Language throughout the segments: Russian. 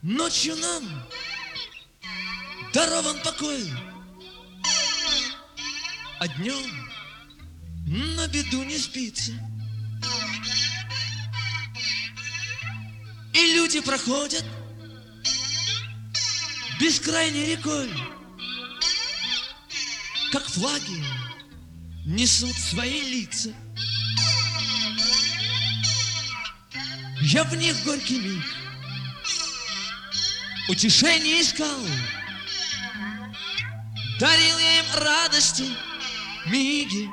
Ночью нам дарован покой, а днем на беду не спится. И люди проходят бескрайней рекой, как флаги несут свои лица. Я в них горький миг утешение искал, дарил я им радости миги,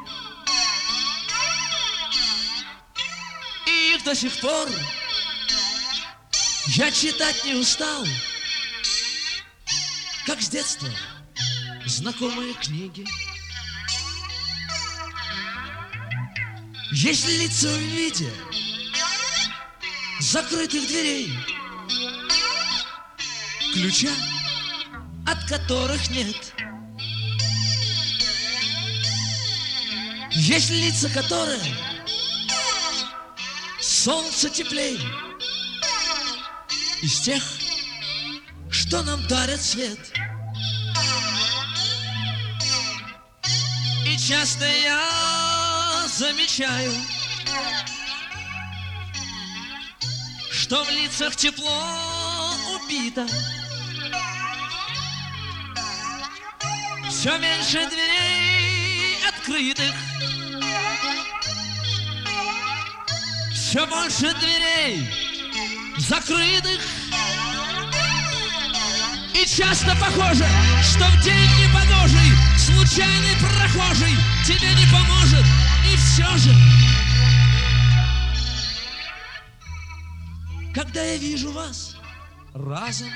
и их до сих пор я читать не устал, как с детства знакомые книги. Если лицо в виде закрытых дверей, ключа от которых нет, есть лица, которые солнце теплей из тех, что нам дарят свет. И часто я замечаю, что в лицах тепло убито. Все меньше дверей открытых, все больше дверей закрытых. И часто похоже, что в день непогожий случайный прохожий тебе не поможет. И все же, когда я вижу вас разом,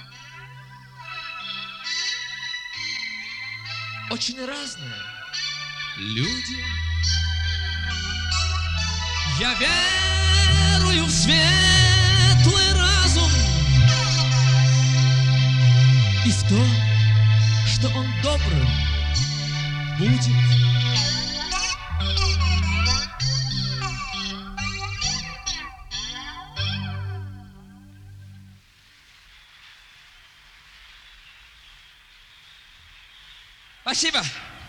очень разные люди, я верую в светлый разум и в то, что он добрым будет. Спасибо.